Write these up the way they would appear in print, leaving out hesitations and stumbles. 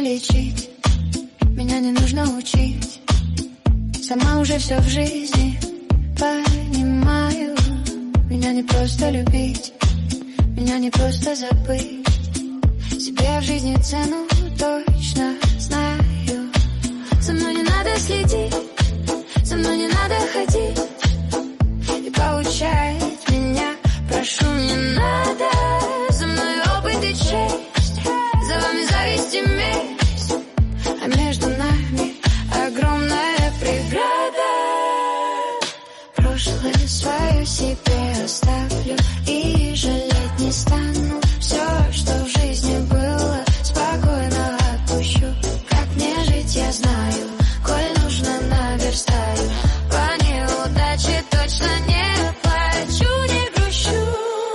лечить, меня не нужно учить. Сама уже все в жизни понимаю. Меня не просто любить, меня не просто забыть. Себе в жизни цену точно знаю. За мной не надо следить, за мной не надо ходить и получать меня, прошу, не надо. За мной опыт и честь, за вами зависть и месть, а между нами огромная преграда. Прошлое свое себе оставлю и жалеть не стану. Все, что в жизни было, спокойно отпущу. Как мне жить, я знаю, коль нужно, наверстаю. По неудаче точно не плачу, не грущу.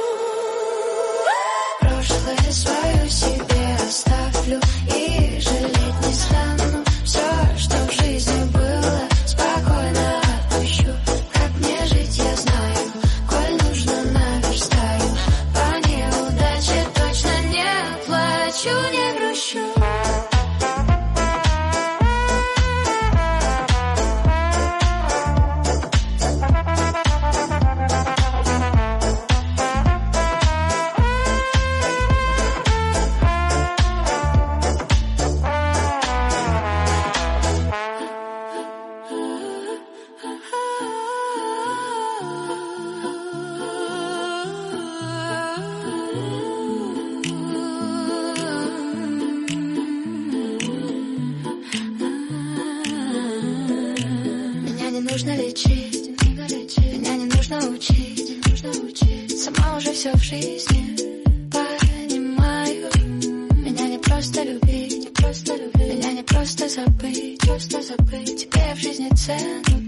Прошлое свое себе оставлю и жалеть не стану. Все, что в жизни было, спокойно отпущу. Как мне жить, я знаю, коль нужно, наверстаю. По неудаче точно не плачу, не грущу. Меня не нужно лечить, меня не нужно учить. Сама уже все в жизни понимаю. Меня не просто любить, меня не просто забыть. Тебе в жизни цену